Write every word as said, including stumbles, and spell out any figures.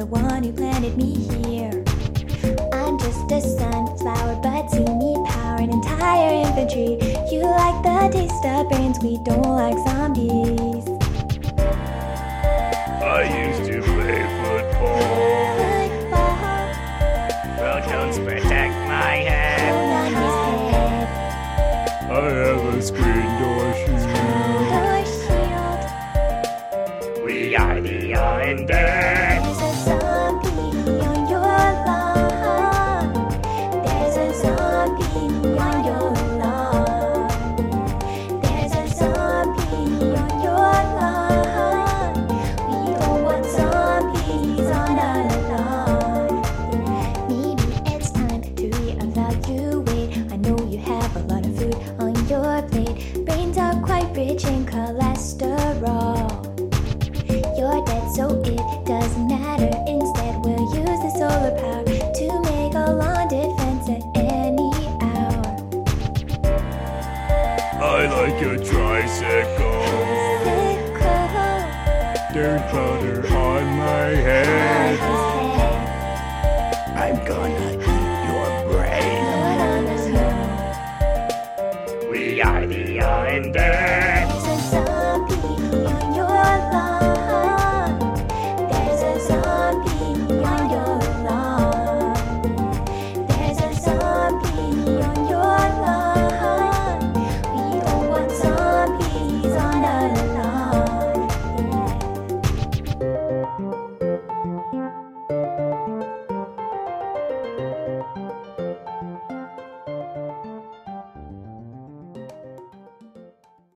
the one who planted me here. I'm just a sunflower, but see me power an entire infantry. You like the taste of brains, we don't like zombies. I used to play football. Football, Protons protect my head. on his head, I have a screen door your shield. shield. We are the undead. There's a zombie on your lawn. There's a zombie on your lawn. There's a zombie on your lawn. We don't want zombies on our lawn. Maybe it's time to reevaluate. I know you have a lot of food on your plate. Brains are quite rich in cholesterol. You're dead, so it doesn't matter. Instead, we'll use the solar power to make a lawn defense at any hour. I like a tricycle. Sickle Dirt powder on my on head. his head, I'm gonna eat your brain. put on the snow. We are the undead. There's a zombie on your lawn. There's a zombie on your lawn. There's a zombie on your lawn. We don't want zombies on our lawn.